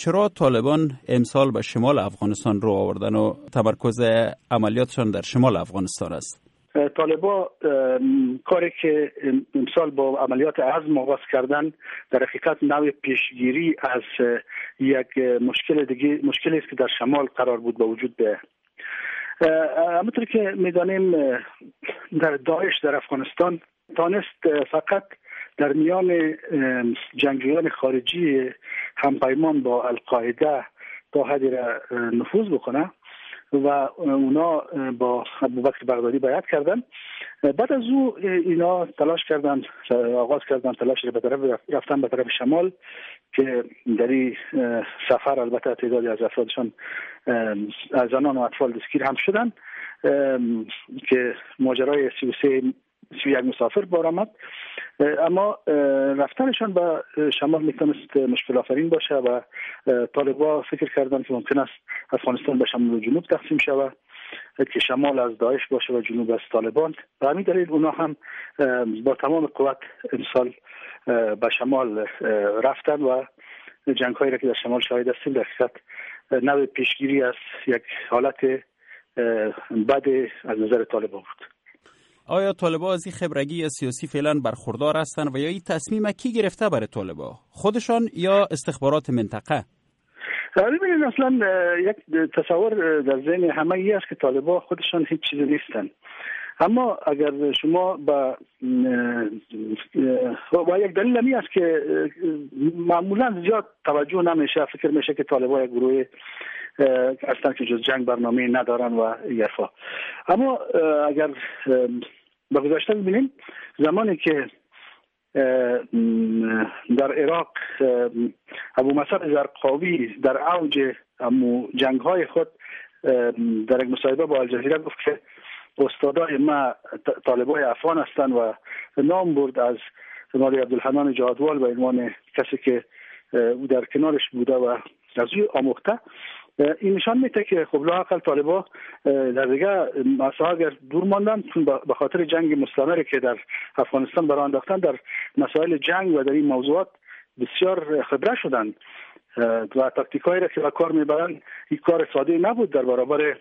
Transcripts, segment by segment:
چرا طالبان امسال به شمال افغانستان رو آوردن و تمرکز عملیاتشان در شمال افغانستان است؟ طالبان کاری که امسال با عملیات عزم آغاز کردن در حقیقت نوع پیشگیری از یک مشکلی است که در شمال قرار بود به وجود بیاید. همونطور که می‌دانیم در داعش در افغانستان تانست فقط در میان جنگجویان خارجی همپیمان با القاعده تا حدی نفوذ بکنه و اونا با ابوبکر بغدادی بیعت کردن. بعد از او اینا تلاش کردن، آغاز کردن تلاش به طرف رفتن به طرف شمال که در این سفر البته تعدادی از افرادشان زنان و اطفال دستگیر هم شدن که ماجرای 31 مسافر بار آمد. اما رفتنشان به شمال میتونست مشکل آفرین باشه و طالبان فکر کردن که ممکن است افغانستان به شمال و جنوب تقسیم شود که شمال از داعش باشه و جنوب از طالبان. به همین دلیل اونا هم با تمام قوت امسال به شمال رفتن و جنگ‌هایی را که در شمال شاهد هستیم در حقیقت نوع پیشگیری از یک حالت بد از نظر طالبان بود. آیا طالبان از این خبرگی سیاسی فعلا برخوردار هستند و یا این تصمیم کی گرفته برای طالبان؟ خودشان یا استخبارات منطقه؟ ببینید اصلا یک تصور در ذهن همه ای است که طالبان خودشان هیچ چیزی نیستن. اما اگر شما با یک دلیل همی است که معمولا زیاد توجه نمیشه، فکر میشه که طالبان یک گروه هستن که جز جنگ برنامه ندارن و یرفا. اما اگر به گذشته ببینیم زمانی که در عراق ابو مسعود زرقاوی در اوج جنگ‌های خود در یک مصاحبه با الجزیره گفت که استادای ما طالبای افغان هستند و نام برد از مولوی عبدالحنان جهادوال به عنوان کسی که او در کنارش بوده و از او آموخته. این نشان میده که خب لااقل طالبان در دیگه مسائل اگر دور ماندن چون به خاطر جنگ مستمری که در افغانستان برای انداختن در مسائل جنگ و در این موضوعات بسیار خبره شدند و تاکتیکایی را که به کار میبرن این کار ساده نبود. در برابر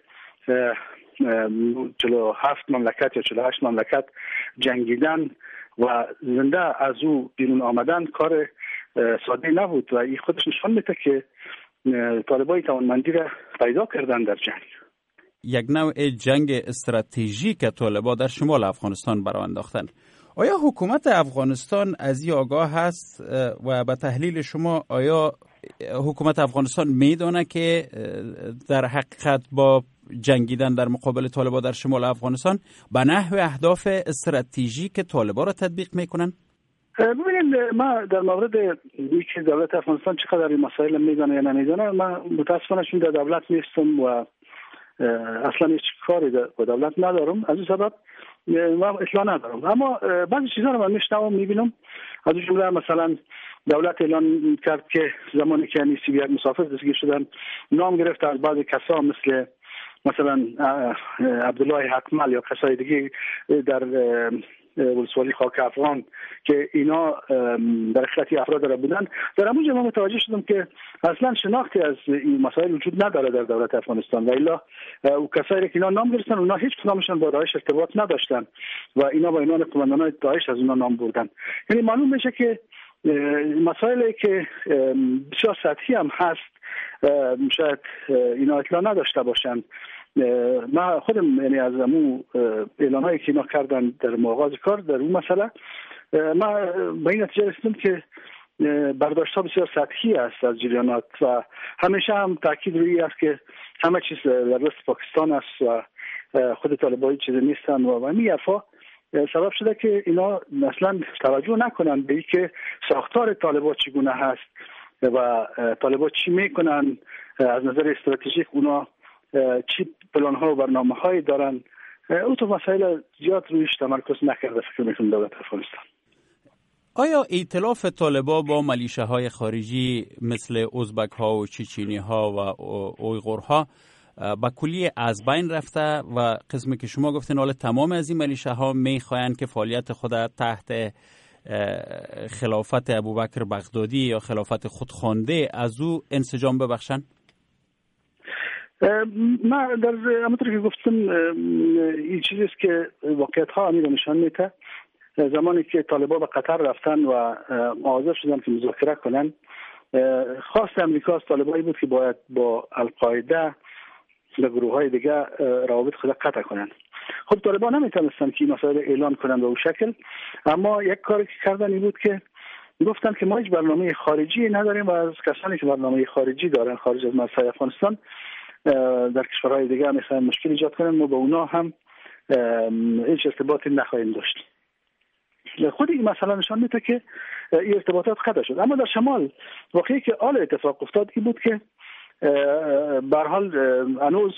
47 مملکت یا 48 مملکت جنگیدن و زنده از او بیرون آمدن کار ساده نبود و این خودش نشان میده که طالبان توانمندی را پیدا کردن در جنگ. یک نوع جنگ استراتژیک که طالبان در شمال افغانستان برای انداختن. آیا حکومت افغانستان از این آگاه هست و به تحلیل شما آیا حکومت افغانستان میدونه که در حقیقت با جنگیدن در مقابل طالبان در شمال افغانستان به نحو اهداف استراتژیک طالبان را تطبیق میکنن؟ ببینید ما در مورد اینکه دولت افغانستان چقدر این مسائل میدونه یا نمیدونه، من متاسفانه چون در دولت نیستم و اصلا هیچ کاری با دولت ندارم، از این سبب ما اطلاع ندارم. اما بعضی چیزا رو من میشنوم میبینم، از اون جمله مثلا دولت اعلان کرد که زمانی که 31 مسافر دستگیر شدن نام گرفت از بعضی کسا مثلا عبدالله حقمل یا کسای دیگه در ولسوالی خاک افغان که اینا در حقیقت افراد را بودن. در همونجا من متوجه شدم که اصلا شناختی از این مسائل وجود نداره در دولت افغانستان و الا او کسایی که اینا نام گرفتن اونا هیچ کدامشون با داعش ارتباط نداشتن و اینا با عنوان قماندانان داعش از اونا نام بردن. یعنی معلوم میشه که مسائلی که بسیار سطحی هم هست شاید اینا اطلاع نداشته باشن. ما خودم یعنی از امو اعلانایی که اینا کردن در آغاز کار در اون مسئله ما به این نتیجه رسیدم که برداشت‌ها بسیار سطحی است از جریانات و همیشه هم تاکید روی است که همه چیز در دست پاکستان است و خود طالبان چیزی نیستن و همین حرفا سبب شده که اینا اصلا توجه نکنن به اینکه ساختار طالبان چگونه هست و طالبان چی میکنن از نظر استراتژیک، اونا چی پلان ها و برنامه هایی دارن. او تو مسائل زیاد رویش تمرکز نکرده فکر میکنم دولت افغانستان. آیا ائتلاف طالبان با ملیشه های خارجی مثل ازبک ها و چچنی ها و اویغور ها با کلی از بین رفته و قسمی که شما گفتین حالا تمام از این ملیشه ها میخواین که فعالیت خود تحت خلافت ابوبکر بغدادی یا خلافت خودخوانده از او انسجام ببخشن؟ من در همونطور که گفتم این چیزی است که واقعیت ها همین رو نشان میده. زمانی که طالبان به قطر رفتن و حاضر شدن که مذاکره کنن، خواست امریکا از طالبانی بود که باید با القاعده و گروه های دیگه روابط خود قطع کنن. خب طالبان نمیتونستن که این مسائل اعلان کنن به اون شکل، اما یک کاری که کردن این بود که گفتن که ما هیچ برنامه خارجی نداریم و از کسانی که برنامه خارجی دارن خارج از مرزهای افغانستان در کشورهای دیگه میخواین مشکل ایجاد کنن، ما با اونا هم هیچ ارتباطی نخواهیم داشت. خود این مسئله نشان میده که این ارتباطات قطع شد. اما در شمال واقعی که آل اتفاق افتاد این بود که به هر حال هنوز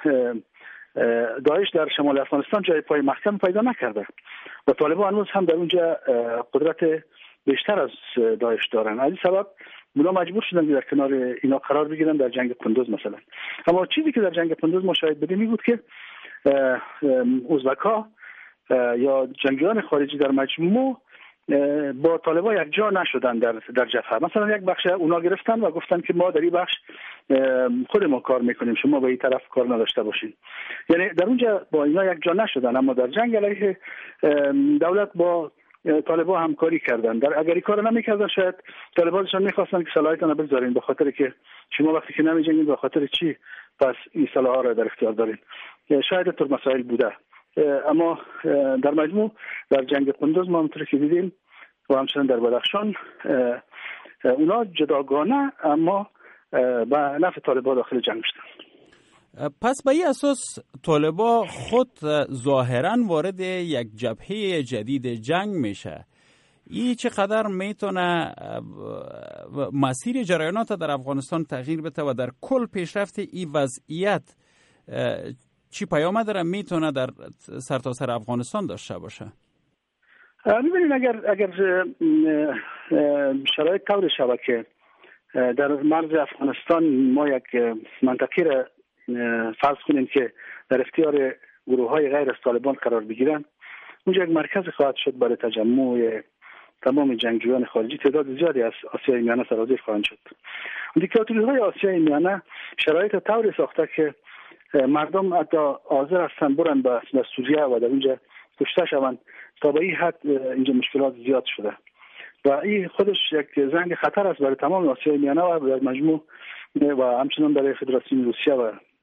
داعش در شمال افغانستان جای پای محکم پیدا نکرده و طالبان هنوز هم در اونجا قدرت بیشتر از داعش دارن. از این سبب اونا مجبور شدن در کنار اینا قرار بگیرن در جنگ قندوز مثلا. اما چیزی که در جنگ قندوز ما شاهد بودیم این بود که ازبک‌ها یا جنگیان خارجی در مجموع با طالبان یک جا نشدن در جبهه. مثلا یک بخش اونا گرفتن و گفتن که ما در این بخش خود ما کار میکنیم، شما به این طرف کار نداشته باشین. یعنی در اونجا با اینا یک جا نشدن، اما در جنگ علیه دولت با طالبان همکاری کردن. اگر این کار نمیکردن شاید طالبانشون میخواستن که صلاحیتون رو بگذارین، به خاطر که شما وقتی که نمیجنگین به خاطر چی پس این صلاح را در اختیار دارین. شاید طور مسائل بوده، اما در مجموع در جنگ قندوز ما همونطور که دیدیم و همچنین در بدخشان اونا جداگانه اما به نفع طالبان داخل جنگ شدن. پس به این اساس طالبان خود ظاهراً وارد یک جبهه جدید جنگ میشه. این چقدر میتونه مسیر جریانات در افغانستان تغییر بده و در کل پیشرفت این وضعیت چی پیام داره میتونه در سرتاسر افغانستان داشته باشه؟ می‌بینید اگر شرایط طور شود که در مرز افغانستان ما یک منطقه را فرض کنیم که در اختیار گروه‌های غیر از طالبان قرار بگیرن، اونجا یک مرکز خواهد شد برای تجمع تمام جنگجویان خارجی. تعداد زیادی از آسیای میانه سرازیر خواهند شد. دیکتاتوری‌های آسیای میانه شرایط طوری ساخته که مردم حتی حاضر هستند برن به سوریه و در اونجا کشته شوند تا به این حد اینجا مشکلات زیاد شده و این خودش یک زنگ خطر است برای تمام آسیای میانه و در مجموع و همچنان برای فدراسیون روسیه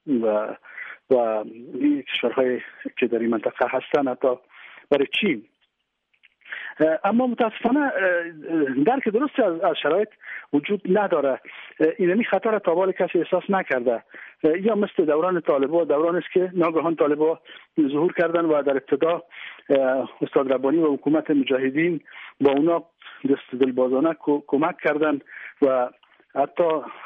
و این کشورهای که در این منطقه هستند، حتی برای چین. اما متاسفانه درک درست از شرایط وجود نداره. اینمی خطر تا حال کسی احساس نکرده. یا مثل دوران طالبان، دوران است که ناگهان طالبان ظهور کردن و در ابتدا استاد ربانی و حکومت مجاهدین با اونا دست دلبازانه کمک کردن و حتی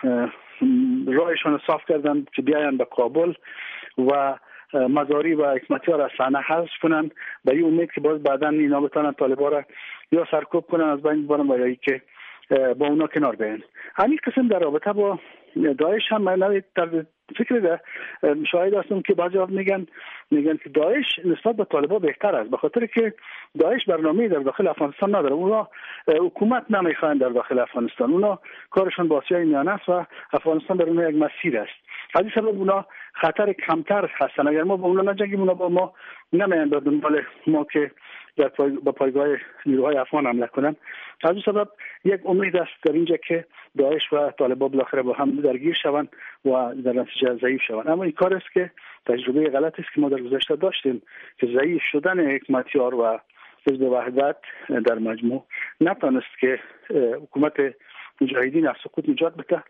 راهشان صاف کردن که بیاین به کابل و مزاری و حکمتیار از صحنه حذف کنن به این امید که باز بعدا اینا بتونن طالبان را یا سرکوب کنن از بین ببرن و یا ای که با اونا کنار بیان. همین قسم در رابطه با داعش هم من در فکر شاهد هستم که بعضی میگن که داعش نسبت به طالبان بهتر است، به خاطر که داعش برنامه‌ای در داخل افغانستان نداره. اونا حکومت نمیخوان در داخل افغانستان، اونا کارشون با آسیای میانه است و افغانستان در اونها یک مسیر است. از این سبب اونا خطر کمتر هستن. اگر ما با اونا نجنگیم اونا با ما نمیان به دنبال ما که در پایگاه نیروهای افغان حمله کنن. از این سبب یک امید است در اینجا که داعش و طالبان بالاخره با هم درگیر شوند و در نتیجه ضعیف شوند. اما این کار است که تجربه غلط است که ما در گذشته داشتیم که ضعیف شدن حکمتیار و حزب وحدت در مجموع نتونست که حکومت مجاهدین از سقوط نجات بده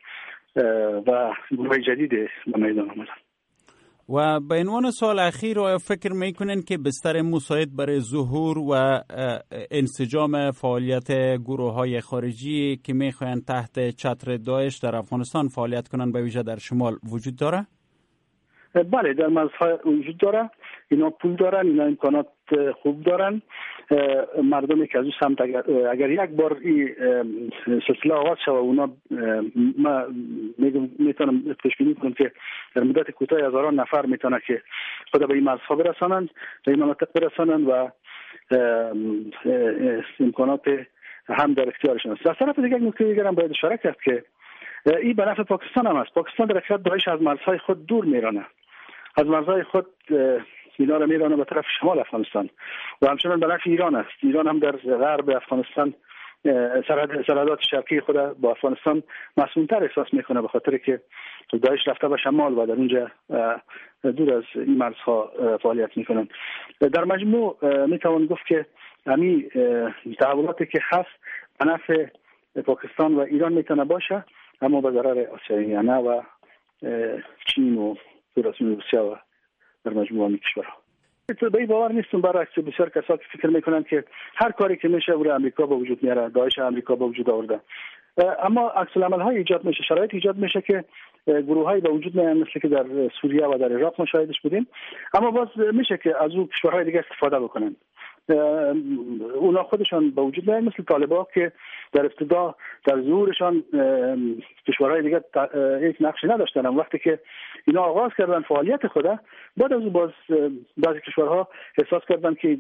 و گروه جدید به میدان آمدن. و به عنوان سوال اخیر آیا فکر میکنین که بستر مساعد برای ظهور و انسجام فعالیت گروه های خارجی که میخواین تحت چتر داعش در افغانستان فعالیت کنن به ویژه در شمال وجود داره؟ بله، در مرزها وجود داره. اینا پول دارن، اینا امکانات خوب دارن. مردمی که از اون سمت اگر یک بار این سلسله آغاز شود اونا ما میتونم پیش بینی کنم که در مدت کوتاه هزاران نفر میتونه که خود به این مرزها برسانند، به این مناطق برسانند و امکانات هم در اختیارشان است. از طرف دیگر نکته دیگر هم باید اشاره کرد که این به نفع پاکستان هم است. پاکستان در حقیقت داعش از مرزهای خود دور میرانه، از مرزهای خود اینا را میرانه به طرف شمال افغانستان و همچنان به نفع ایران است. ایران هم در غرب افغانستان سرحدات شرقی خود با افغانستان مسئول‌تر احساس میکنه، به خاطر که داعش رفته به شمال و در اونجا دور از این مرزها فعالیت میکنن. در مجموع میتوان گفت که همین تحولاتی که هست به نفع پاکستان و ایران میتونه باشه، اما به ضرر آسیای میانه و چین و فدراسیون روسیه و در مجموع همین کشورها. به این باور نیستم، برعکس بسیار کسا که فکر میکنن که هر کاری که میشه برای امریکا به وجود میاره، داعش امریکا به وجود آورده. اما عکس العمل های ایجاد میشه، شرایط ایجاد میشه که گروه های به وجود میان، مثل که در سوریه و در عراق مشاهدش بودیم، اما باز میشه که از اون کشورهای دیگه استفاده بکنن. اونا خودشان به وجود میان، مثل طالبان که در ابتدا در ظهورشان کشورهای دیگه یک نقشی نداشتن، وقتی که اینا آغاز کردن فعالیت خود، بعد از باز بعضی کشورها احساس کردن که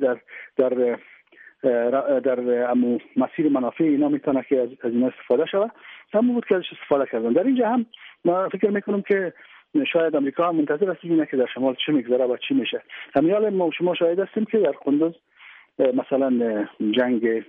در مسیر منافع اینا میتونه که از اینا استفاده شود، هم بود که ازش استفاده کردن. در اینجا هم ما فکر میکنم که شاید امریکا هم منتظر است ببینه که در شمال چه میگذره و چی میشه. همین ما شما شاهد هستیم که در قندوز مثلا جنگ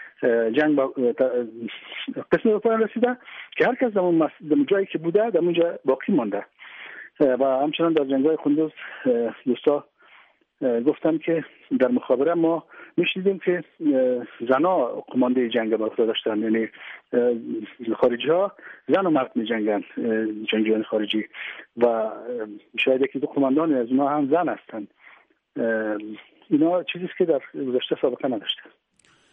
قسمی به پایان رسیده که هر کس در جایی که بوده در اونجا باقی مانده و همچنان در جنگ‌های قندوز دوستا گفتن که در مخابره ما میشنیدیم که زنا قمانده جنگ با خود داشتن، یعنی خارجی ها زن و مرد می جنگن، جنگجویان خارجی، و شاید یکی دو قماندان از اونها هم زن هستن. اینا چیزیست که در گذشته سابقه نداشته.